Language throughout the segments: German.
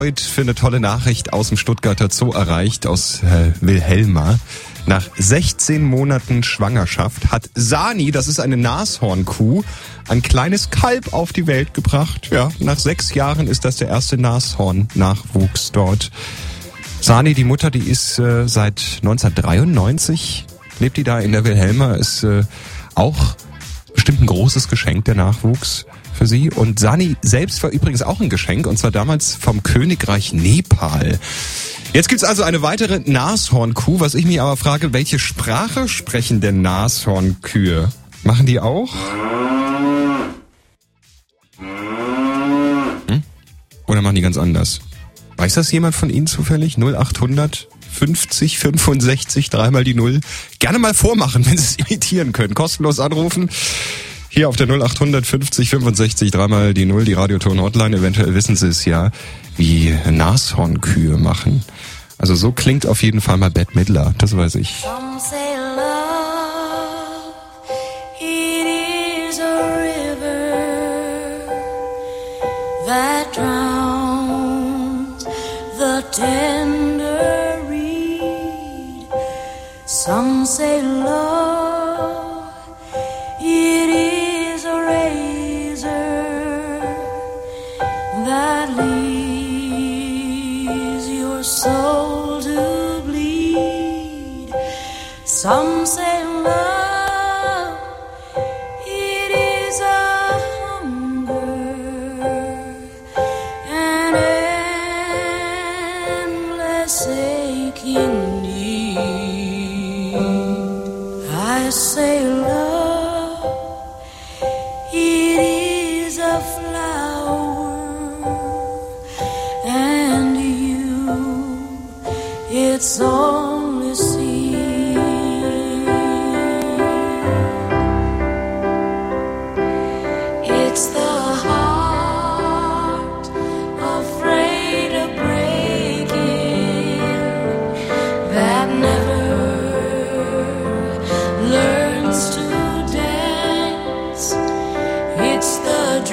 Heute für eine tolle Nachricht aus dem Stuttgarter Zoo erreicht, aus Wilhelma. Nach 16 Monaten Schwangerschaft hat Sani, das ist eine Nashornkuh, ein kleines Kalb auf die Welt gebracht. Ja, nach 6 Jahren ist das der erste Nashorn-Nachwuchs dort. Sani, die Mutter, die ist seit 1993, lebt die da in der Wilhelma, ist auch bestimmt ein großes Geschenk, der Nachwuchs für sie. Und Sani selbst war übrigens auch ein Geschenk, und zwar damals vom Königreich Nepal. Jetzt gibt's also eine weitere Nashornkuh, was ich mich aber frage, welche Sprache sprechen denn Nashornkühe? Machen die auch? Oder machen die ganz anders? Weiß das jemand von Ihnen zufällig? 0800 50 65 3 die 0. Gerne mal vormachen, wenn Sie es imitieren können. Kostenlos anrufen. Hier auf der 0800 50 65 3 die 0, die Radioton-Hotline. Eventuell wissen Sie es ja, wie Nashornkühe machen. Also so klingt auf jeden Fall mal Bette Midler, das weiß ich. Some say love, it is a river that drowns the tender reed. Some say love, it is a razor that leaves your soul to bleed. Some say love, it is a hunger, an endless aching need. I say love, it is a flower, and you, it's only seed. It's the heart afraid of breaking that never learns to dance. It's the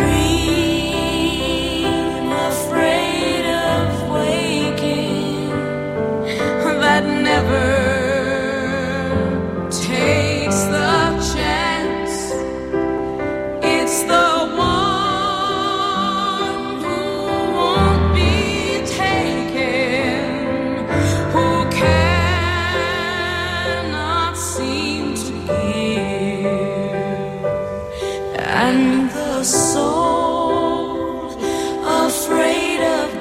dream afraid of waking that never takes the chance. It's the one who won't be taken, who cannot seem to give, and the soul afraid of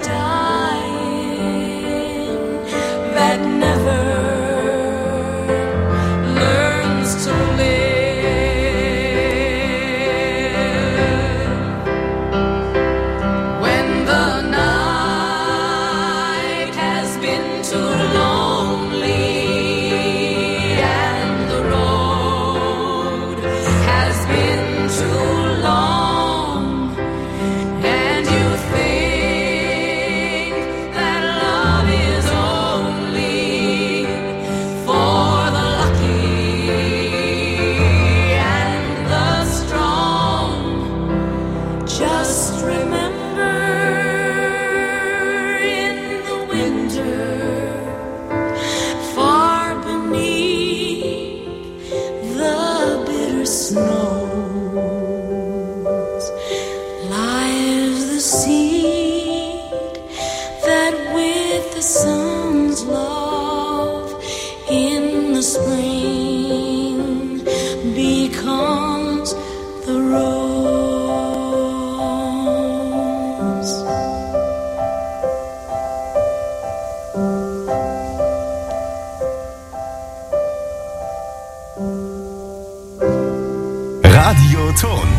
dying that never learns to live. When the night has been too lonely and the road has been too long, and you think that love is only for the lucky and the strong, just remember in the winter, far beneath the bitter snows, lies the seed that with the sun's love in the spring becomes the rose. Radioton.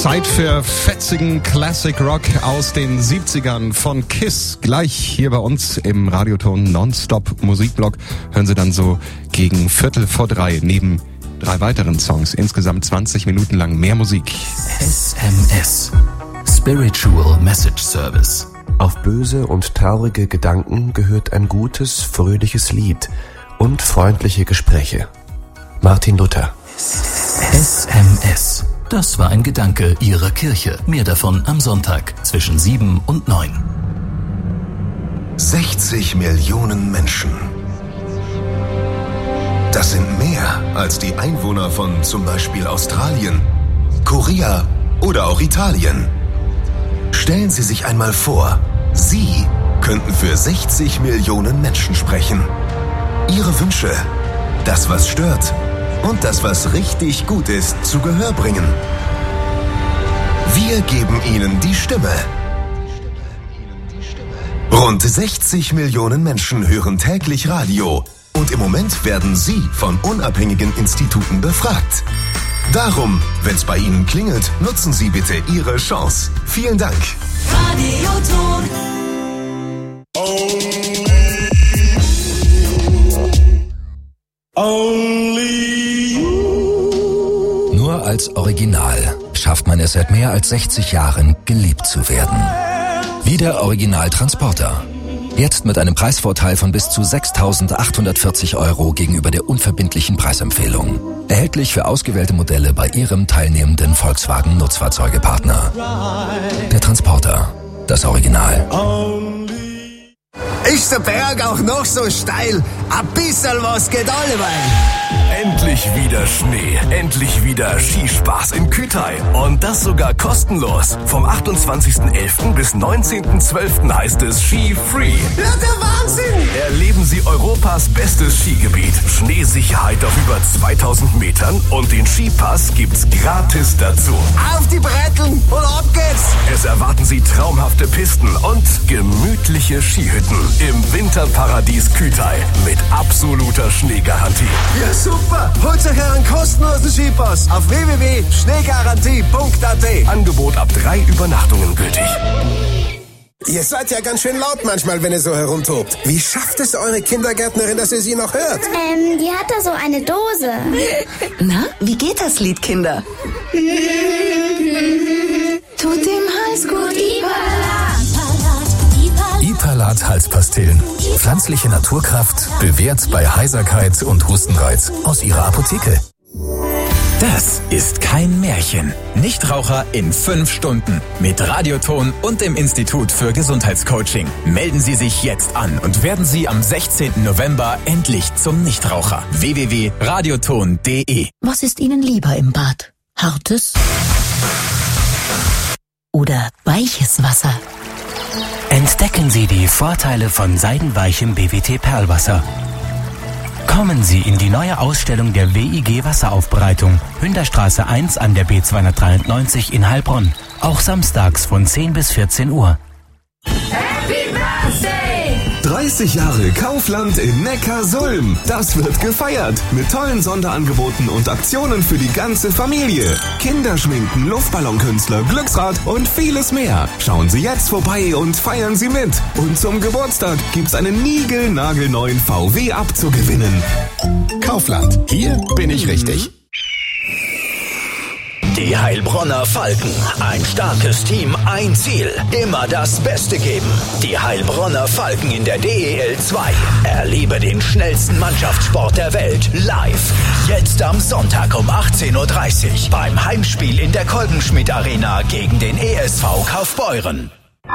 Zeit für fetzigen Classic Rock aus den 70ern von Kiss. Gleich hier bei uns im Radioton Nonstop Musikblock hören Sie dann so gegen 2:45 neben 3 weiteren Songs insgesamt 20 Minuten lang mehr Musik. SMS Spiritual Message Service. Auf böse und traurige Gedanken gehört ein gutes, fröhliches Lied und freundliche Gespräche. Martin Luther. SMS. Das war ein Gedanke Ihrer Kirche. Mehr davon am Sonntag zwischen 7 und 9. 60 Millionen Menschen. Das sind mehr als die Einwohner von zum Beispiel Australien, Korea oder auch Italien. Stellen Sie sich einmal vor, Sie könnten für 60 Millionen Menschen sprechen. Ihre Wünsche, das was stört und das was richtig gut ist, zu Gehör bringen. Wir geben Ihnen die Stimme. Rund 60 Millionen Menschen hören täglich Radio und im Moment werden Sie von unabhängigen Instituten befragt. Darum, wenn's bei Ihnen klingelt, nutzen Sie bitte Ihre Chance. Vielen Dank. Radioton. Nur als Original schafft man es seit mehr als 60 Jahren, geliebt zu werden. Wie der Original-Transporter. Jetzt mit einem Preisvorteil von bis zu 6.840 € gegenüber der unverbindlichen Preisempfehlung. Erhältlich für ausgewählte Modelle bei Ihrem teilnehmenden Volkswagen Nutzfahrzeugepartner. Der Transporter. Das Original. Ist der Berg auch noch so steil? Ein bisschen was geht alleweil. Endlich wieder Schnee, endlich wieder Skispaß in Kütai. Und das sogar kostenlos. Vom 28.11. bis 19.12. heißt es Ski Free. Ja, der Wahnsinn! Erleben Sie Europas bestes Skigebiet. Schneesicherheit auf über 2000 Metern und den Skipass gibt's gratis dazu. Auf die Bretteln und ab geht's! Es erwarten Sie traumhafte Pisten und gemütliche Skihütten im Winterparadies Kütai mit absoluter Schneegarantie. Ja, super! Holt euch einen kostenlosen Skipass auf www.schneegarantie.at. Angebot ab 3 Übernachtungen gültig. Ihr seid ja ganz schön laut manchmal, wenn ihr so herumtobt. Wie schafft es eure Kindergärtnerin, dass ihr sie noch hört? Die hat da so eine Dose. Na, wie geht das Lied, Kinder? Tut dem Hals gut, Ipalat Halspastillen. Pflanzliche Naturkraft, bewährt bei Heiserkeit und Hustenreiz. Aus Ihrer Apotheke. Das ist kein Märchen. Nichtraucher in 5 Stunden. Mit Radioton und dem Institut für Gesundheitscoaching. Melden Sie sich jetzt an und werden Sie am 16. November endlich zum Nichtraucher. www.radioton.de. Was ist Ihnen lieber im Bad? Hartes oder weiches Wasser? Entdecken Sie die Vorteile von seidenweichem BWT-Perlwasser. Kommen Sie in die neue Ausstellung der WIG Wasseraufbereitung, Hünderstraße 1 an der B293 in Heilbronn. Auch samstags von 10 bis 14 Uhr. Happy Birthday! 30 Jahre Kaufland in Neckarsulm. Das wird gefeiert mit tollen Sonderangeboten und Aktionen für die ganze Familie. Kinderschminken, Luftballonkünstler, Glücksrad und vieles mehr. Schauen Sie jetzt vorbei und feiern Sie mit. Und zum Geburtstag gibt's einen niegelnagelneuen VW abzugewinnen. Kaufland. Hier bin ich richtig. Die Heilbronner Falken. Ein starkes Team, ein Ziel. Immer das Beste geben. Die Heilbronner Falken in der DEL 2. Erlebe den schnellsten Mannschaftssport der Welt live. Jetzt am Sonntag um 18:30 Uhr beim Heimspiel in der Kolbenschmidt Arena gegen den ESV Kaufbeuren.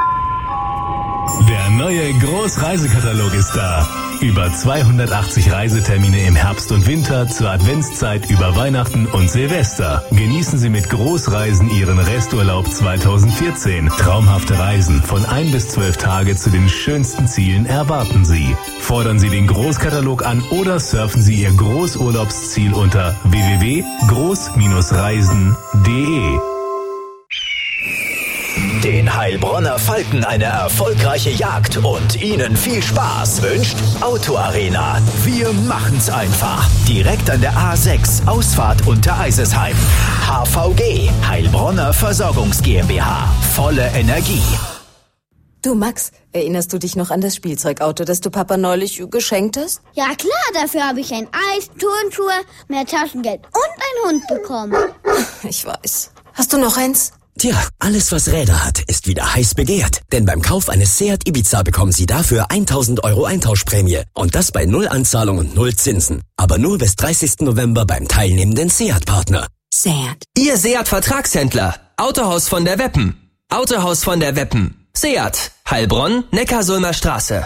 Der neue Großreisekatalog ist da. Über 280 Reisetermine im Herbst und Winter, zur Adventszeit, über Weihnachten und Silvester. Genießen Sie mit Großreisen Ihren Resturlaub 2014. Traumhafte Reisen von 1 bis 12 Tage zu den schönsten Zielen erwarten Sie. Fordern Sie den Großkatalog an oder surfen Sie Ihr Großurlaubsziel unter www.groß-reisen.de. Den Heilbronner Falken eine erfolgreiche Jagd und Ihnen viel Spaß wünscht Auto Arena. Wir machen's einfach. Direkt an der A6, Ausfahrt Untereisesheim. HVG, Heilbronner Versorgungs GmbH. Volle Energie. Du Max, erinnerst du dich noch an das Spielzeugauto, das du Papa neulich geschenkt hast? Ja klar, dafür habe ich ein Eis, Turnschuhe, mehr Taschengeld und einen Hund bekommen. Ich weiß. Hast du noch eins? Tja, alles was Räder hat, ist wieder heiß begehrt. Denn beim Kauf eines Seat Ibiza bekommen Sie dafür 1.000 € Eintauschprämie. Und das bei 0 Anzahlung und 0 Zinsen. Aber nur bis 30. November beim teilnehmenden Seat-Partner. Seat. Ihr Seat-Vertragshändler. Autohaus von der Weppen. Autohaus von der Weppen. Seat, Heilbronn, Neckarsulmer Straße.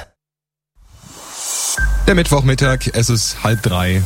Der Mittwochmittag, es ist 2:30.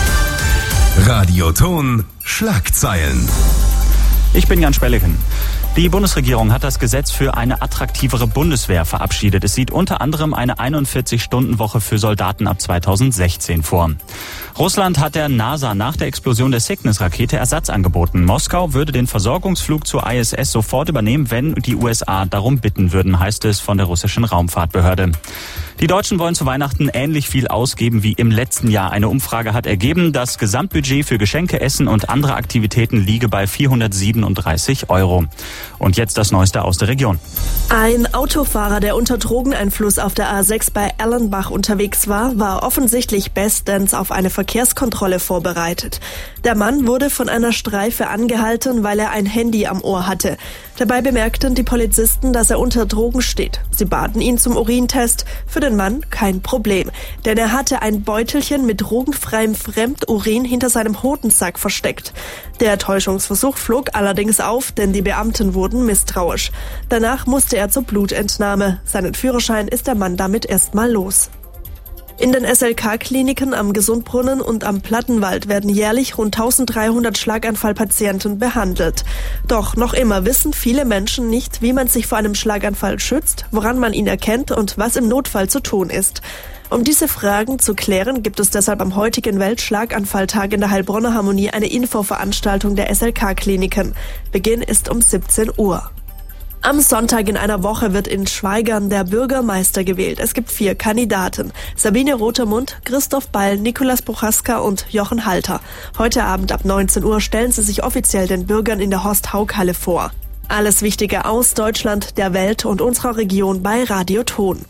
Radioton Schlagzeilen. Ich bin Jan Spelleken. Die Bundesregierung hat das Gesetz für eine attraktivere Bundeswehr verabschiedet. Es sieht unter anderem eine 41-Stunden-Woche für Soldaten ab 2016 vor. Russland hat der NASA nach der Explosion der Cygnus-Rakete Ersatz angeboten. Moskau würde den Versorgungsflug zur ISS sofort übernehmen, wenn die USA darum bitten würden, heißt es von der russischen Raumfahrtbehörde. Die Deutschen wollen zu Weihnachten ähnlich viel ausgeben wie im letzten Jahr. Eine Umfrage hat ergeben, das Gesamtbudget für Geschenke, Essen und andere Aktivitäten liege bei 437 €. Und jetzt das Neueste aus der Region. Ein Autofahrer, der unter Drogeneinfluss auf der A6 bei Erlenbach unterwegs war offensichtlich bestens auf eine Verkehrskontrolle vorbereitet. Der Mann wurde von einer Streife angehalten, weil er ein Handy am Ohr hatte. Dabei bemerkten die Polizisten, dass er unter Drogen steht. Sie baten ihn zum Urintest. Für den Mann kein Problem, denn er hatte ein Beutelchen mit drogenfreiem Fremdurin hinter seinem Hodensack versteckt. Der Täuschungsversuch flog allerdings auf, denn die Beamten wurden misstrauisch. Danach musste er zur Blutentnahme. Seinen Führerschein ist der Mann damit erstmal los. In den SLK-Kliniken am Gesundbrunnen und am Plattenwald werden jährlich rund 1300 Schlaganfallpatienten behandelt. Doch noch immer wissen viele Menschen nicht, wie man sich vor einem Schlaganfall schützt, woran man ihn erkennt und was im Notfall zu tun ist. Um diese Fragen zu klären, gibt es deshalb am heutigen Weltschlaganfalltag in der Heilbronner Harmonie eine Infoveranstaltung der SLK-Kliniken. Beginn ist um 17 Uhr. Am Sonntag in einer Woche wird in Schwaigern der Bürgermeister gewählt. Es gibt 4 Kandidaten. Sabine Rotermund, Christoph Ball, Nikolaus Prochaska und Jochen Halter. Heute Abend ab 19 Uhr stellen sie sich offiziell den Bürgern in der Horst-Haug-Halle vor. Alles Wichtige aus Deutschland, der Welt und unserer Region bei Radio Ton.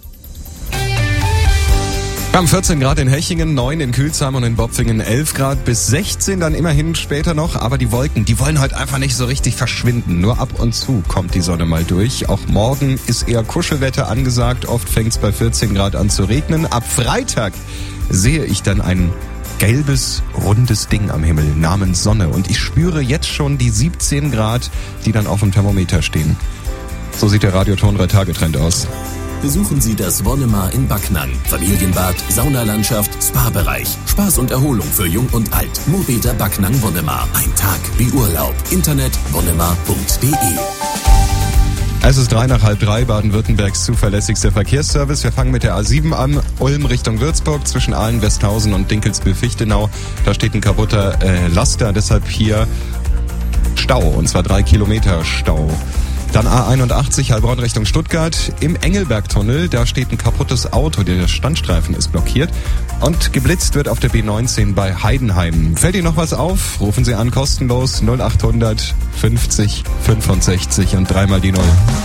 Wir haben 14 Grad in Hechingen, 9 in Külsheim und in Bopfingen, 11 Grad bis 16 dann immerhin später noch. Aber die Wolken, die wollen heute einfach nicht so richtig verschwinden. Nur ab und zu kommt die Sonne mal durch. Auch morgen ist eher Kuschelwetter angesagt. Oft fängt es bei 14 Grad an zu regnen. Ab Freitag sehe ich dann ein gelbes, rundes Ding am Himmel namens Sonne. Und ich spüre jetzt schon die 17 Grad, die dann auf dem Thermometer stehen. So sieht der Radioton 3-Tage-Trend aus. Besuchen Sie das Wonnemar in Backnang. Familienbad, Saunalandschaft, Spa-Bereich. Spaß und Erholung für Jung und Alt. Morbeta Backnang Wonnemar. Ein Tag wie Urlaub. Internet wonnemar.de. Es ist 3:03, Baden-Württembergs zuverlässigster Verkehrsservice. Wir fangen mit der A7 an. Ulm Richtung Würzburg zwischen Aalen, Westhausen und Dinkelsbühl-Fichtenau. Da steht ein kaputter Laster, deshalb hier Stau, und zwar 3 Kilometer Stau. Dann A81 Heilbronn Richtung Stuttgart. Im Engelbergtunnel, da steht ein kaputtes Auto, der Standstreifen ist blockiert. Und geblitzt wird auf der B19 bei Heidenheim. Fällt Ihnen noch was auf? Rufen Sie an, kostenlos 0800 50 65 und 3 die 0.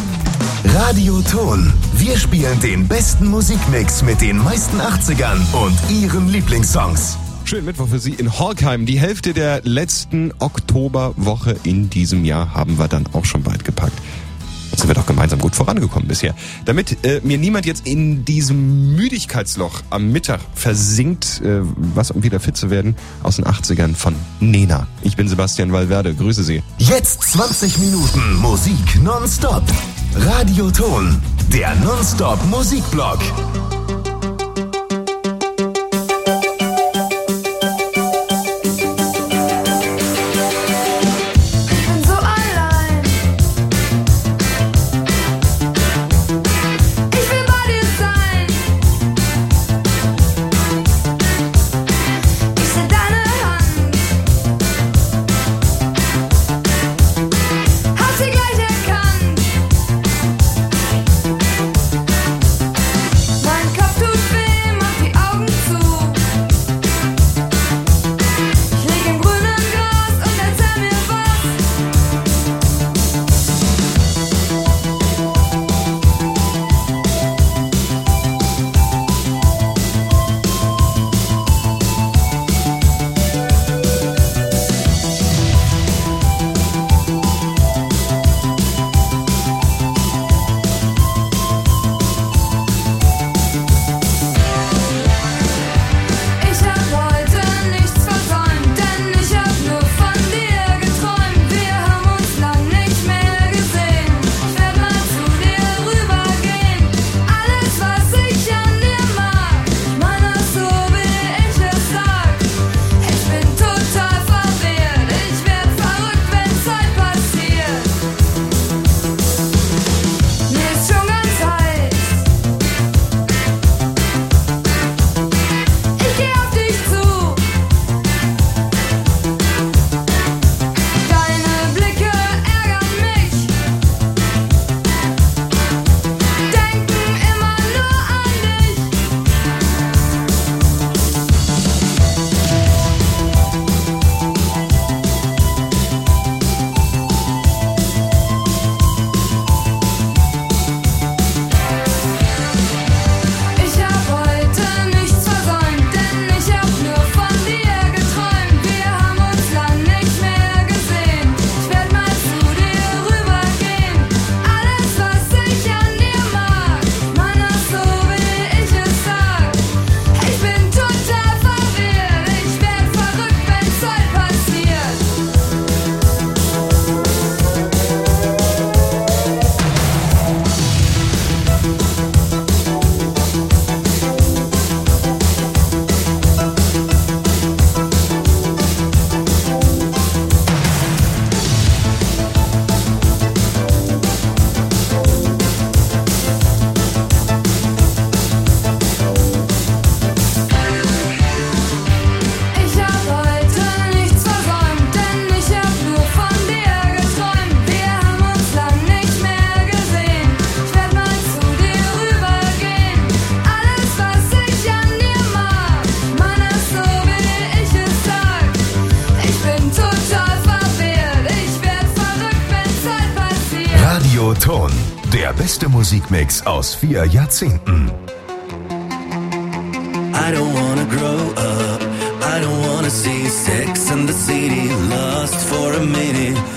Radioton. Wir spielen den besten Musikmix mit den meisten 80ern und Ihren Lieblingssongs. Schönen Mittwoch für Sie in Horkheim. Die Hälfte der letzten Oktoberwoche in diesem Jahr haben wir dann auch schon bald gepackt. Da sind wir doch gemeinsam gut vorangekommen bisher. Damit mir niemand jetzt in diesem Müdigkeitsloch am Mittag versinkt, was um wieder fit zu werden, aus den 80ern von Nena. Ich bin Sebastian Valverde, grüße Sie. Jetzt 20 Minuten Musik nonstop. Radioton, der nonstop Musikblog. Hat sie gleich erkannt, Radioton, der beste Musikmix aus 4 Jahrzehnten. I don't wanna grow up, I don't wanna see Sex and the City lost for a minute.